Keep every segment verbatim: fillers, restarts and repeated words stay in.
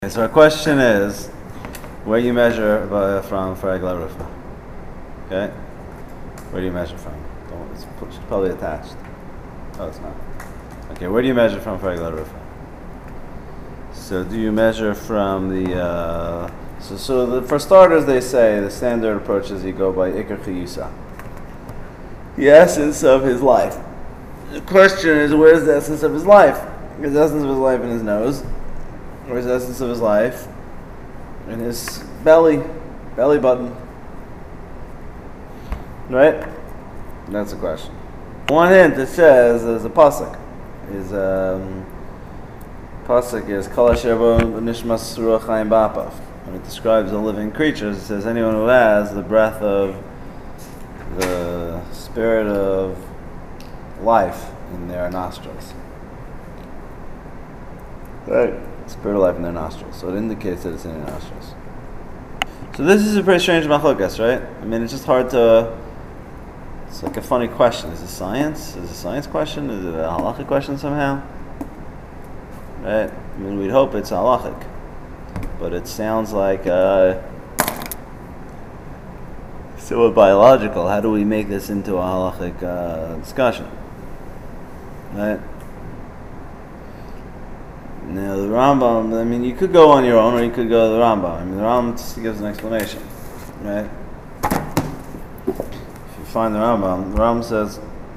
Okay, so our question is, where you measure uh, from for Egla Rufa? Okay? Where do you measure from? Don't, it's probably attached. Oh, it's not. Okay, where do you measure from for Egla Rufa? So do you measure from the, uh, so, so the, for starters they say the standard approach is you go by Iker Chiyusa, the essence of his life. The question is, where's the essence of his life? Is the essence of his life in his nose? Where's the essence of his life? In his belly, belly button. Right? That's the question. One hint it says there's a pasuk. Is um pasuk is Kol asher bo nishmas ruach chaim ba'apav. When it describes the living creatures, it says anyone who has the breath of the spirit of life in their nostrils. Right. Spirit of life in their nostrils. So it indicates that it's in their nostrils. So this is a pretty strange machlokas, right? I mean, it's just hard to... It's like a funny question. Is it science? Is it a science question? Is it a halachic question somehow? Right? I mean, we'd hope it's halachic. But it sounds like... Uh, so biological. How do we make this into a halachic uh, discussion? Right? Now the Rambam, I mean, you could go on your own or you could go to the Rambam. I mean, the Rambam just gives an explanation, right? If you find the Rambam, the Rambam says,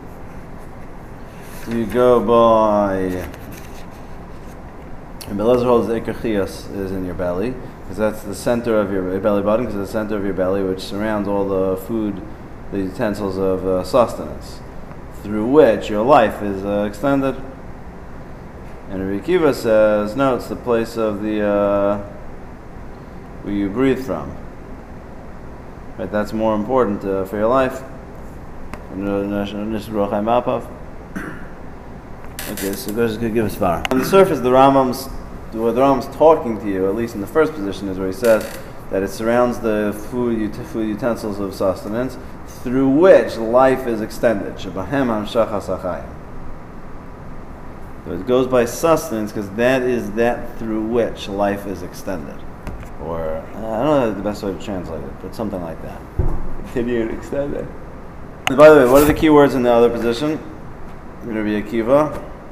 do you go by... And Belezer holds the Iker Chiyus is in your belly, because that's the center of your belly button, because it's the center of your belly, which surrounds all the food, the utensils of uh, sustenance, through which your life is uh, extended. And Rabbi Akiva says, no, it's the place of the, uh, where you breathe from. Right, that's more important uh, for your life. Okay, so there's going to give us far. On the surface, the Rambam's, what the Rambam's talking to you, at least in the first position, is where he says that it surrounds the food, ut- food utensils of sustenance, through which life is extended. Shebahem hamshach hasachayim. So it goes by sustenance because that is that through which life is extended. Or, I don't know the best way to translate it, but something like that. Continued, extended. And by the way, what are the key words in the other position? Rabbi Akiva.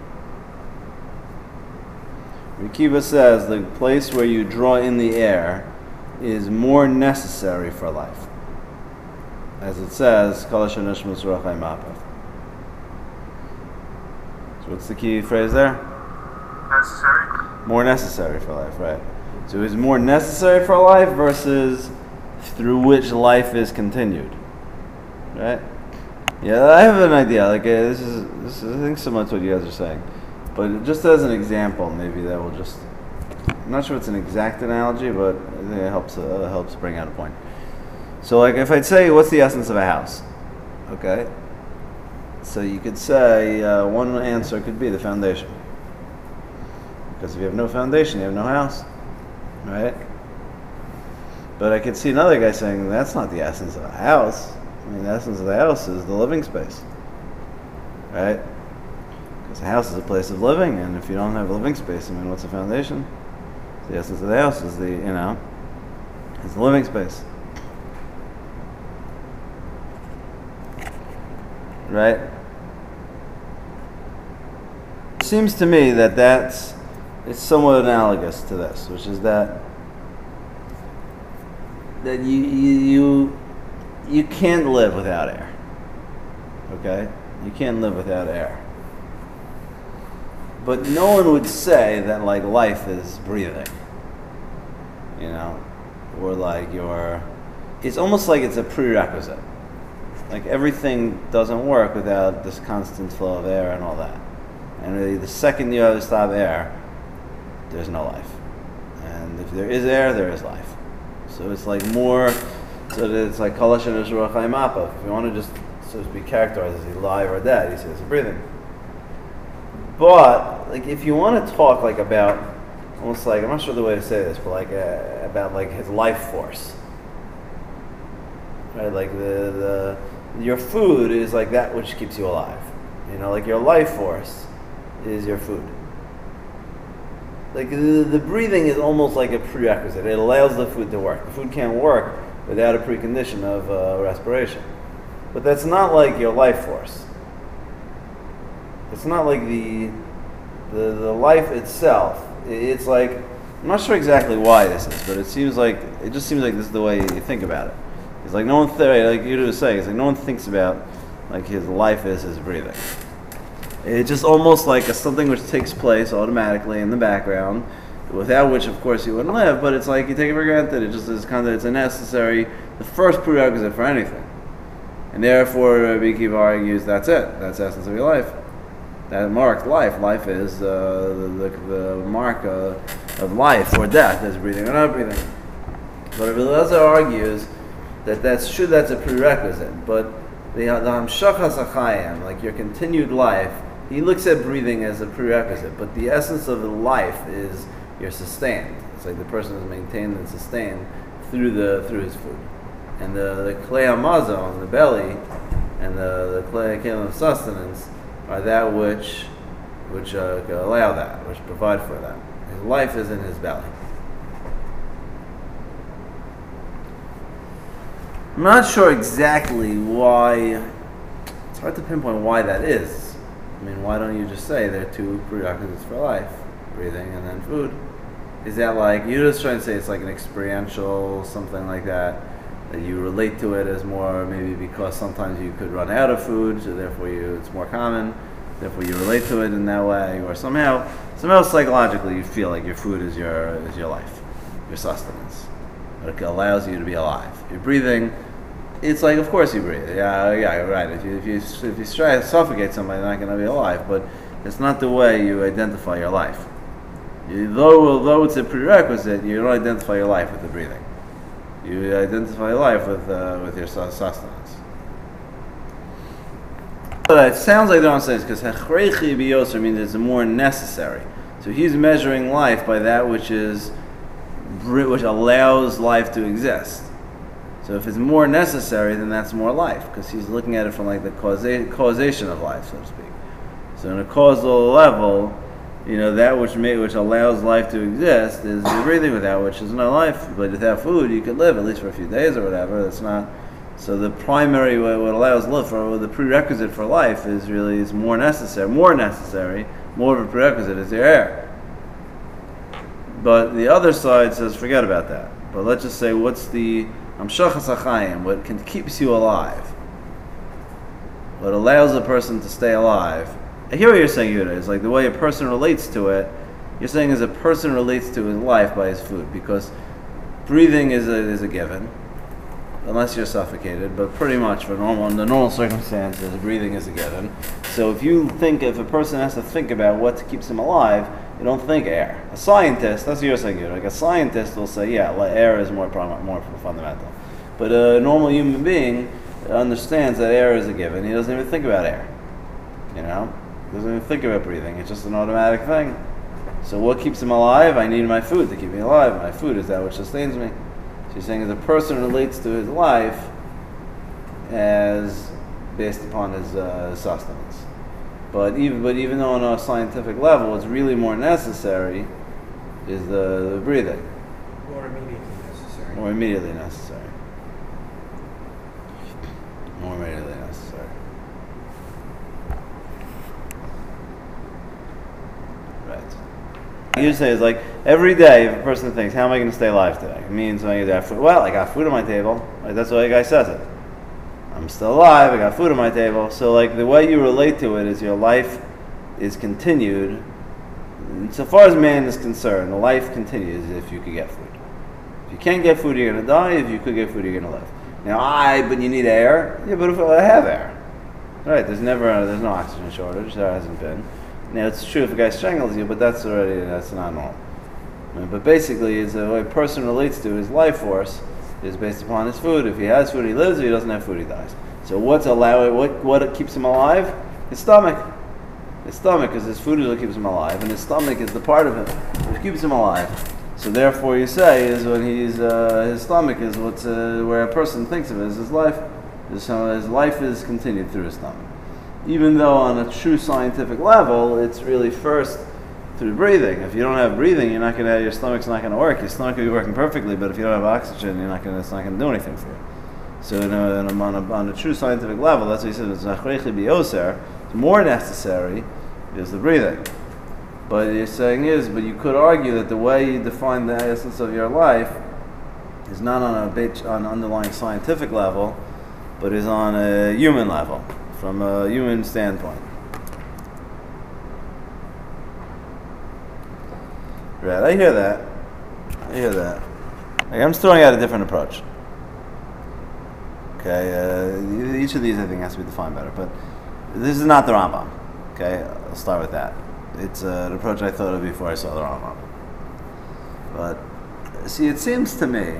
Rabbi Akiva says the place where you draw in the air is more necessary for life. As it says, Kol asher nishmas ruach chaim ba'apav. So what's the key phrase there? Necessary. More necessary for life, right? So it's more necessary for life versus through which life is continued, right? Yeah, I have an idea. Like uh, this is this is I think similar to what you guys are saying, but just as an example, maybe that will just. I'm not sure it's an exact analogy, but I think it helps uh, helps bring out a point. So, like, if I'd say, what's the essence of a house? Okay. So you could say uh, one answer could be the foundation, because if you have no foundation, you have no house, right? But I could see another guy saying that's not the essence of a house. I mean, the essence of the house is the living space, right? Because a house is a place of living, and if you don't have a living space, I mean, what's the foundation? The essence of the house is the, you know, is the living space, right? It seems to me that that's it's somewhat analogous to this, which is that that you you you, you can't live without air. Okay, you can't live without air. But no one would say that like life is breathing, you know, or like your. It's almost like it's a prerequisite. Like everything doesn't work without this constant flow of air and all that. And really, the second you have to stop air, there's no life. And if there is air, there is life. So it's like more. So that it's like Kol asher nishmas ruach chaim ba'apav. If you want to just so to be characterized as he alive or dead, he says breathing. But like, if you want to talk like about, almost like I'm not sure the way to say this, but like uh, about like his life force, right? Like the the your food is like that which keeps you alive. You know, like your life force is your food. like the, the breathing is almost like a prerequisite. It allows the food to work. The food can't work without a precondition of uh, respiration. But that's not like your life force. It's not like the the the life itself. It's like, I'm not sure exactly why this is, but it seems like it just seems like this is the way you think about it. It's like no one, th- like you were saying, it's like no one thinks about like his life is his breathing. It's just almost like a, something which takes place automatically in the background, without which, of course, you wouldn't live. But it's like you take it for granted. It just is kind of it's a necessary, the first prerequisite for anything, and therefore Rabbi Akiva argues that's it. That's the essence of your life. That marks life. Life is uh, the, the, the mark uh, of life or death is breathing or not breathing. But Rabbi Eliezer argues that that's true. That's a prerequisite. But the the hamshachas hachayim, like your continued life, he looks at breathing as a prerequisite. But the essence of the life is you're sustained. It's like the person is maintained and sustained through the through his food. And the the klei hamazon, the belly, and the the klei kelim of sustenance are that which which uh, allow that, which provide for that. His life is in his belly. I'm not sure exactly why. It's hard to pinpoint why that is. I mean, why don't you just say there are two prerequisites for life, breathing and then food? Is that like, you're just trying to say it's like an experiential, something like that, that you relate to it as more maybe because sometimes you could run out of food, so therefore you, it's more common, therefore you relate to it in that way, or somehow, somehow psychologically you feel like your food is your is your life, your sustenance. It allows you to be alive. You're breathing. It's like, of course you breathe. Yeah, yeah, right. If you if you if you try to suffocate somebody, they're not going to be alive. But it's not the way you identify your life. You, though, although it's a prerequisite, you don't identify your life with the breathing. You identify your life with uh, with your sustenance. But it sounds like they're on sense because hechreichi biyoser means it's more necessary. So he's measuring life by that which is which allows life to exist. So if it's more necessary, then that's more life, because he's looking at it from like the causa- causation of life, so to speak. So in a causal level, you know, that which may, which allows life to exist is you're breathing, without which is no life. But without food, you could live at least for a few days or whatever. That's not. So the primary what allows life, for the prerequisite for life, is really is more necessary, more necessary, more of a prerequisite is your air. But the other side says, forget about that. But let's just say, what's the hamshachas hachayim? What can keeps you alive? What allows a person to stay alive? I hear what you're saying, Yehuda. It's like the way a person relates to it. You're saying as a person relates to his life by his food, because breathing is a, is a given, unless you're suffocated. But pretty much for normal, under normal circumstances, breathing is a given. So if you think, if a person has to think about what keeps him alive, you don't think air. A scientist, that's what you're saying, Yehuda. Like a scientist will say, yeah, air is more prom- more fundamental. But a normal human being understands that air is a given. He doesn't even think about air. You know? Doesn't even think about breathing. It's just an automatic thing. So what keeps him alive? I need my food to keep me alive. My food is that which sustains me. So you're saying as a person relates to his life as based upon his uh, sustenance. But even but even though on a scientific level, what's really more necessary is the, the breathing. More immediately necessary. More immediately necessary. More immediately necessary. Right. You say is like every day if a person thinks, how am I going to stay alive today? It means I have food. Well, I got food on my table. Like, that's the way a guy says it. I'm still alive, I got food on my table. So like the way you relate to it is your life is continued. So far as man is concerned, the life continues if you could get food. If you can't get food, you're going to die. If you could get food, you're going to live. Now, I, but you need air. Yeah, but if I have air. Right, there's never, a, there's no oxygen shortage. There hasn't been. Now, it's true if a guy strangles you, but that's already, that's not normal. I mean, but basically, it's the way a person relates to his life force is based upon his food. If he has food, he lives. If he doesn't have food, he dies. So what's allowing, what what keeps him alive? His stomach. His stomach, because his food is what keeps him alive, and his stomach is the part of him which keeps him alive. So therefore, you say is when he's uh, his stomach is what's uh, where a person thinks of it as his life. His, uh, his life is continued through his stomach. Even though on a true scientific level, it's really first through breathing. If you don't have breathing, you're not going to. Your stomach's not going to work. Your stomach will be working perfectly, but if you don't have oxygen, you're not going. It's not going to do anything for you. So, you know, on, a, on, a, on a true scientific level, that's what he said. It's achreichi bioser. It's more necessary is the breathing. But what you're saying is, but you could argue that the way you define the essence of your life is not on a bit, on an underlying scientific level, but is on a human level, from a human standpoint. Right, I hear that. I hear that. Like, I'm just throwing out a different approach. Okay, uh, each of these I think has to be defined better, but this is not the Rambam. Okay, I'll start with that. It's uh, an approach I thought of before I saw the Rambam. But see, it seems to me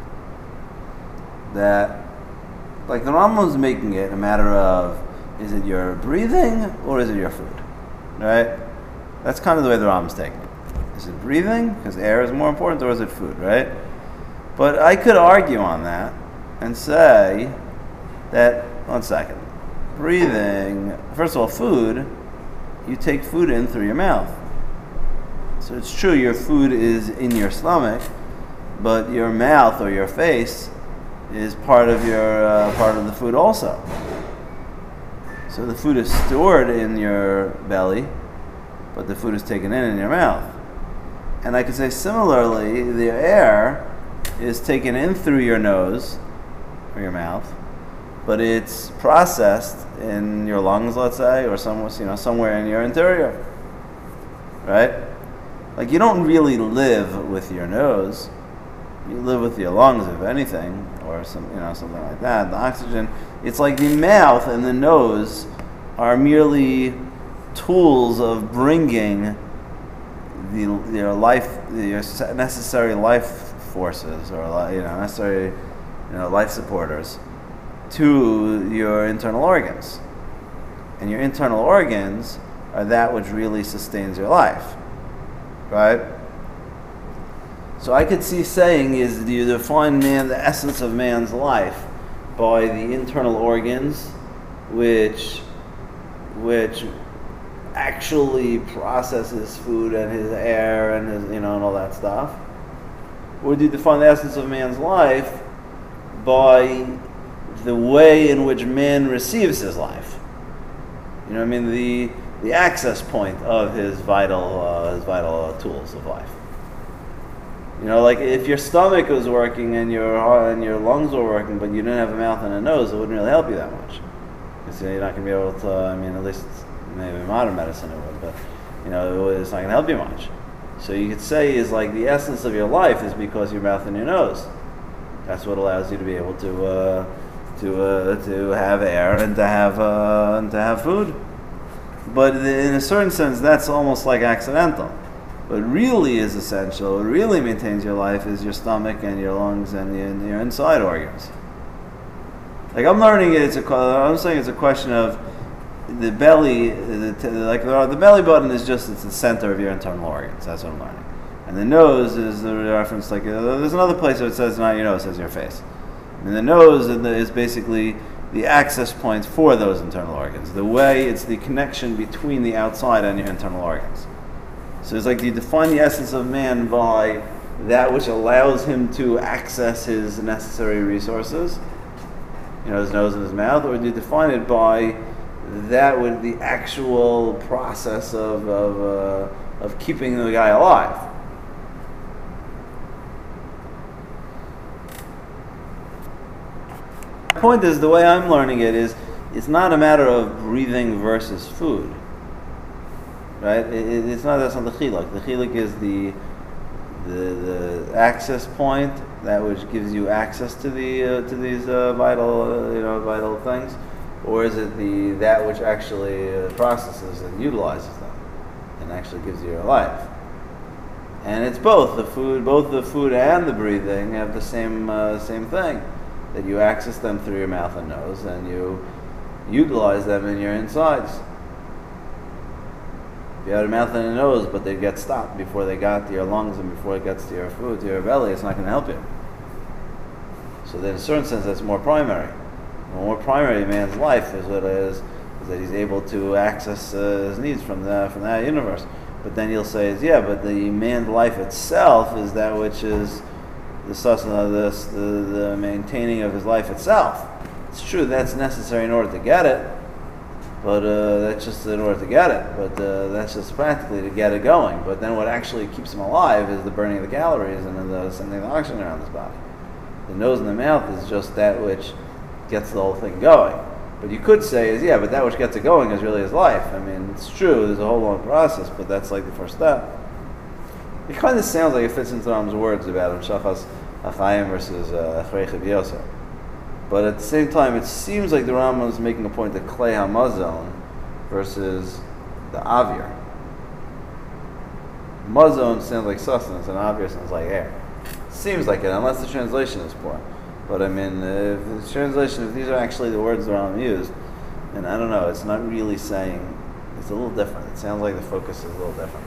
that, like, the Rambam's making it a matter of, is it your breathing or is it your food? Right? That's kind of the way the Rambam's taking it. Is it breathing, because air is more important, or is it food, right? But I could argue on that and say that, one second, breathing, first of all, food, you take food in through your mouth. So it's true your food is in your stomach, but your mouth or your face is part of your uh, part of the food also. So the food is stored in your belly, but the food is taken in in your mouth. And I could say similarly, the air is taken in through your nose or your mouth, but it's processed in your lungs, let's say, or somewhere, you know, somewhere in your interior, right? Like, you don't really live with your nose; you live with your lungs, if anything, or some, you know, something like that. The oxygen, it's like the mouth and the nose are merely tools of bringing the your life, your necessary life forces, or, you know, necessary, you know, life supporters to your internal organs. And your internal organs are that which really sustains your life, right? So I could see saying is, do you define man, the essence of man's life, by the internal organs, which, which actually processes food and his air and his, you know, and all that stuff? Or do you define the essence of man's life by the way in which man receives his life? You know what I mean? The the access point of his vital uh, his vital uh, tools of life. You know, like if your stomach was working and your heart and your lungs were working, but you didn't have a mouth and a nose, it wouldn't really help you that much. Because, you know, you're not going to be able to. I mean, at least maybe in modern medicine it would, but, you know, it's not going to help you much. So you could say is like the essence of your life is because your mouth and your nose. That's what allows you to be able to uh, to uh, to have air and to have uh, and to have food. But in a certain sense, that's almost like accidental. What really is essential, what really maintains your life, is your stomach and your lungs and your, and your inside organs. Like, I'm learning it. It's a. I'm saying it's a question of the belly. The, like the, the belly button is just it's the center of your internal organs. That's what I'm learning. And the nose is the reference. Like uh, there's another place where it says not your nose, it says your face. And the nose is basically the access point for those internal organs. The way, it's the connection between the outside and your internal organs. So it's like, do you define the essence of man by that which allows him to access his necessary resources, you know, his nose and his mouth, or do you define it by that with the actual process of of, uh, of keeping the guy alive? The point is, the way I'm learning it is, it's not a matter of breathing versus food, right? It, it, it's not that's not the chiluk. The chiluk is the the the access point, that which gives you access to the uh, to these uh, vital uh, you know vital things, or is it the that which actually uh, processes and utilizes them and actually gives you your life? And it's both the food, both the food and the breathing have the same uh, same thing. That you access them through your mouth and nose, and you utilize them in your insides. If you had a mouth and a nose, but they get stopped before they got to your lungs and before it gets to your food, to your belly, it's not going to help you. So then in a certain sense, that's more primary. The more primary man's life is what it is, is that he's able to access uh, his needs from the, from that universe. But then you'll say is yeah, but the man's life itself is that which is the sustenance of this, the, the maintaining of his life itself. It's true that's necessary in order to get it, but uh, that's just in order to get it. But uh, that's just practically to get it going. But then what actually keeps him alive is the burning of the calories and then the sending the oxygen around his body. The nose and the mouth is just that which gets the whole thing going. But you could say is yeah, but that which gets it going is really his life. I mean, it's true. There's a whole long process, but that's like the first step. It kind of sounds like it fits into Ram's words about him shachas achayim versus achrei chibiyosah. But at the same time, it seems like the Rambam is making a point that klei hamazon versus the avir. Mazon sounds like sustenance, and avir sounds like air. Seems like it, unless the translation is poor. But I mean, if the translation, if these are actually the words the Rambam used, and I don't know, it's not really saying. It's a little different. It sounds like the focus is a little different.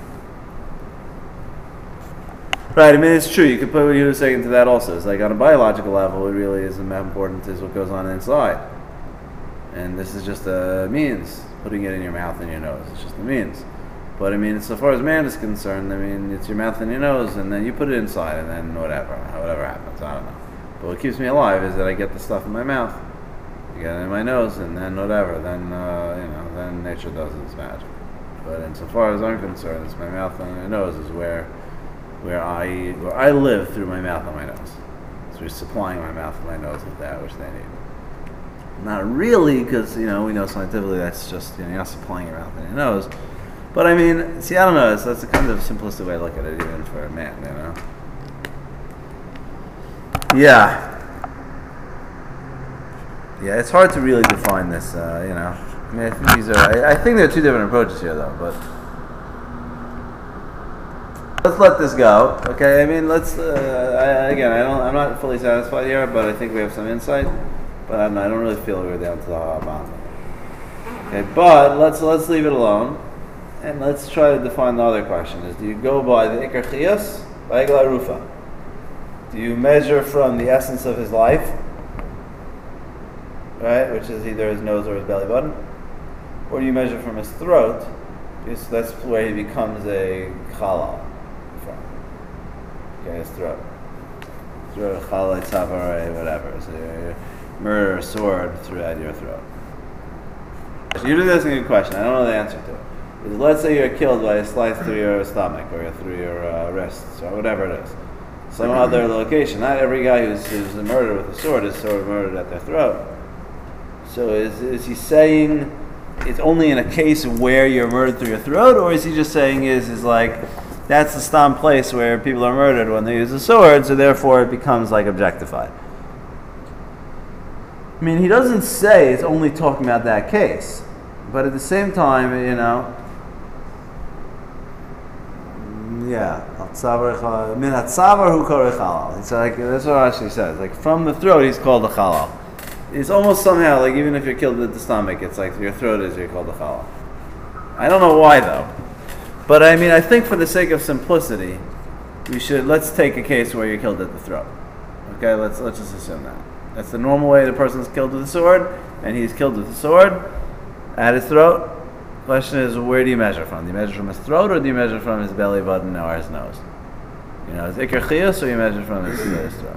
Right, I mean, it's true. You could put what you were saying into that also. It's like on a biological level, it really isn't that important is what goes on inside. And this is just a means, putting it in your mouth and your nose. It's just a means. But I mean, so far as man is concerned, I mean, it's your mouth and your nose, and then you put it inside, and then whatever, whatever happens, I don't know. But what keeps me alive is that I get the stuff in my mouth, I get it in my nose, and then whatever, then, uh, you know, then nature does its magic. But insofar as I'm concerned, it's my mouth and my nose is where where I where I live through my mouth and my nose. So we're supplying my mouth and my nose with that which they need. Not really, because, you know, we know scientifically that's just, you know, you're not supplying your mouth and your nose. But I mean, see, I don't know, it's, that's a kind of simplistic way to look at it, even for a man, you know? Yeah. Yeah, it's hard to really define this, uh, you know. I mean, I think these are, I, I think there are two different approaches here, though, but let's let this go, okay? I mean, let's, uh, I, again, I don't, I'm not fully satisfied here, but I think we have some insight, but I don't, I don't really feel we're down to the bottom. Okay, but let's, let's leave it alone, and let's try to define the other question, is do you go by the Ikar Chiyas, by Egla Rufa? Do you measure from the essence of his life, right, which is either his nose or his belly button, or do you measure from his throat, because that's where he becomes a chalal from. Okay, his throat. Throat, chalal, tzavar, whatever. So you murder a sword throughout your throat. You're really asking a good question. I don't know the answer to it. Is let's say you're killed by a slice through your stomach or through your uh, wrists or whatever it is. Some other location. Not every guy who's, who's murdered with a sword is sort of murdered at their throat. So is is he saying it's only in a case where you're murdered through your throat, or is he just saying is is like that's the stam place where people are murdered when they use a sword, so therefore it becomes like objectified? I mean, he doesn't say it's only talking about that case, but at the same time, you know, yeah, it's like that's what Rashi says. Like from the throat, he's called a chalal. It's almost somehow like even if you're killed at the stomach, it's like your throat is you're called a chalal. I don't know why though, but I mean I think for the sake of simplicity, we should let's take a case where you're killed at the throat. Okay, let's let's just assume that that's the normal way the person's killed with a sword, and he's killed with a sword at his throat. Question is, where do you measure from? Do you measure from his throat, or do you measure from his belly button or his nose? You know, is Ikar Chiyas, or you measure from his, his throat?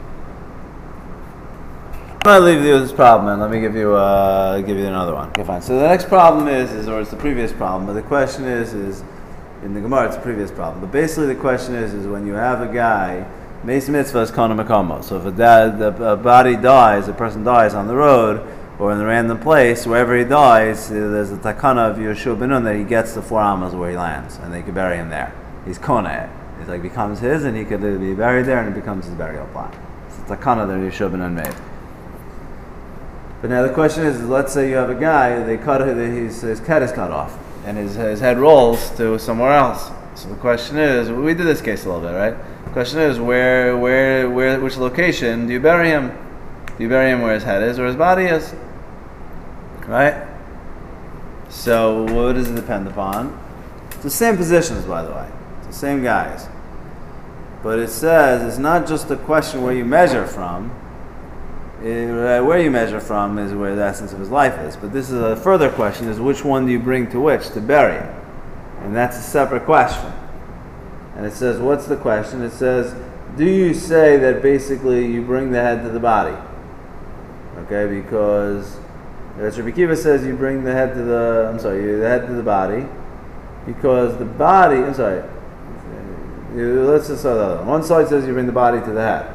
I'm going to leave you with this problem, and let me give you uh, give you another one. Okay, fine. So the next problem is, is, or it's the previous problem, but the question is, is in the Gemara, it's the previous problem. But basically, the question is, is when you have a guy, Meis Mitzvah is Kona Makomo. So if a, dad, a, a body dies, a person dies on the road, or in a random place, wherever he dies, there's a takana of Yeshua ben Nun that he gets the four amas where he lands, and they could bury him there. He's kona. He's like becomes his, and he could be buried there, and it becomes his burial plot. It's a takana that Yeshua ben Nun made. But now the question is, is, let's say you have a guy, they cut his, his head is cut off, and his, his head rolls to somewhere else. So the question is, we did this case a little bit, right? The question is, where, where, where, which location do you bury him? Do you bury him where his head is, or his body is? Right? So what does it depend upon? It's the same positions, by the way. It's the same guys. But it says it's not just a question where you measure from. It, uh, where you measure from is where the essence of his life is. But this is a further question, is which one do you bring to which to bury him? And that's a separate question. And it says, what's the question? It says, do you say that basically you bring the head to the body? Okay, because as Rabbi Kiva says, you bring the head to the, I'm sorry, you, the head to the body, because the body, I'm sorry, you, let's just start the other one. One side says you bring the body to the head.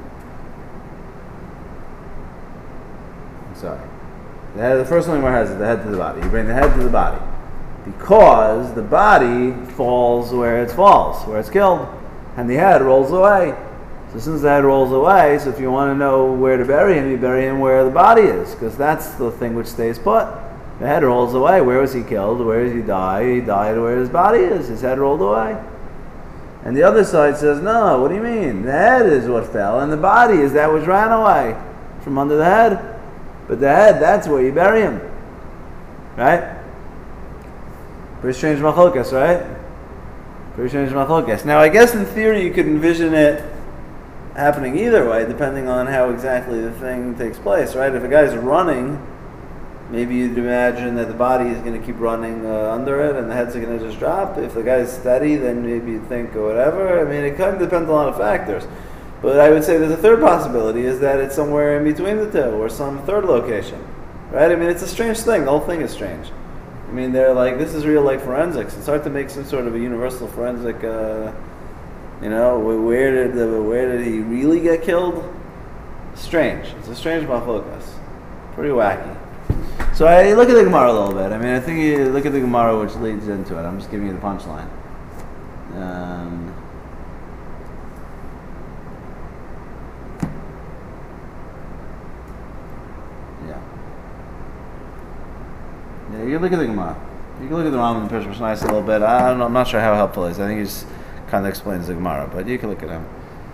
I'm sorry. The, head, the first one has is the head to the body. You bring the head to the body. Because the body falls where it falls, where it's killed, and the head rolls away. So since the head rolls away, so if you want to know where to bury him, you bury him where the body is, because that's the thing which stays put. The head rolls away. Where was he killed? Where did he die? He died where his body is. His head rolled away. And the other side says, no, what do you mean? The head is what fell, and the body is that which ran away from under the head. But the head, that's where you bury him. Right? Pretty strange machlokas, right? Pretty strange machlokas. Now, I guess in theory you could envision it happening either way, depending on how exactly the thing takes place, right? If a guy's running, maybe you'd imagine that the body is going to keep running uh, under it and the head's going to just drop. If the guy's steady, then maybe you'd think or whatever. I mean, it kind of depends on a lot of factors. But I would say there's a third possibility, is that it's somewhere in between the two, or some third location, right? I mean, it's a strange thing. The whole thing is strange. I mean, they're like, this is real like forensics. It's hard to make some sort of a universal forensic, uh, you know, where did the, where did he really get killed? Strange. It's a strange machlokas. Pretty wacky. So I look at the Gemara a little bit. I mean, I think you look at the Gemara, which leads into it. I'm just giving you the punchline. Um, yeah. Yeah, you can look at the Gemara. You can look at the Rambam and Pirush Mishnayos a little bit. I don't know. I'm not sure how helpful it is. I think he's kind of explains the Gemara, but you can look at him.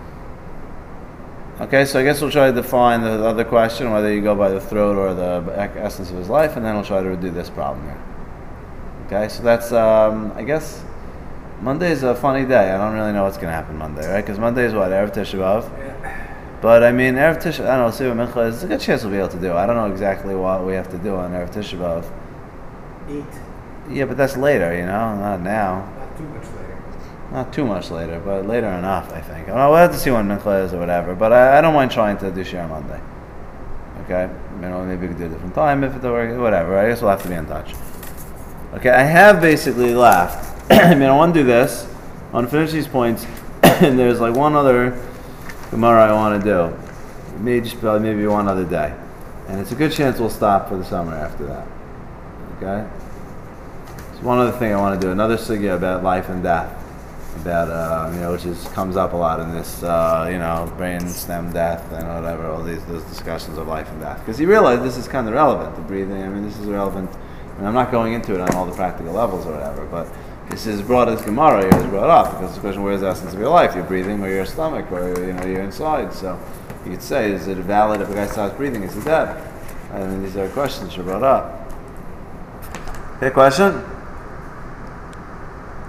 Okay, so I guess we'll try to define the, the other question, whether you go by the throat or the essence of his life, and then we'll try to do this problem here. Okay, so that's, um, I guess, Monday is a funny day. I don't really know what's going to happen Monday, right? Because Monday is what, Erev Tisha B'Av? Yeah. But I mean, Erev Tisha, I don't know, Siva Mincha, there's a good chance we'll be able to do. I don't know exactly what we have to do on Erev Tisha B'Av. Eat. Yeah, but that's later, you know, not now. Not too much later. Not too much later, but later enough, I think. Well, we'll have to see when Mincha is or whatever, but I, I don't mind trying to do Shir Monday. Okay? You know, maybe we could do a different time if it works, whatever. I guess we'll have to be in touch. Okay, I have basically left. I mean, I want to do this. I want to finish these points, and there's like one other Gemara I want to do. Maybe just uh, maybe one other day. And it's a good chance we'll stop for the summer after that. Okay? So one other thing I want to do, another sugya about life and death. About, uh, you know, which is comes up a lot in this, uh, you know, brain stem death and whatever, all these those discussions of life and death. Because you realize this is kind of relevant, the breathing. I mean, this is relevant. I mean, I'm not going into it on all the practical levels or whatever, but this is brought as Gemara here, is brought up because the question, where is the essence of your life? You're breathing, or your stomach, or you know, you're inside. So you could say, is it valid if a guy stops breathing? Is he dead? I mean, these are questions that are brought up. Okay, question.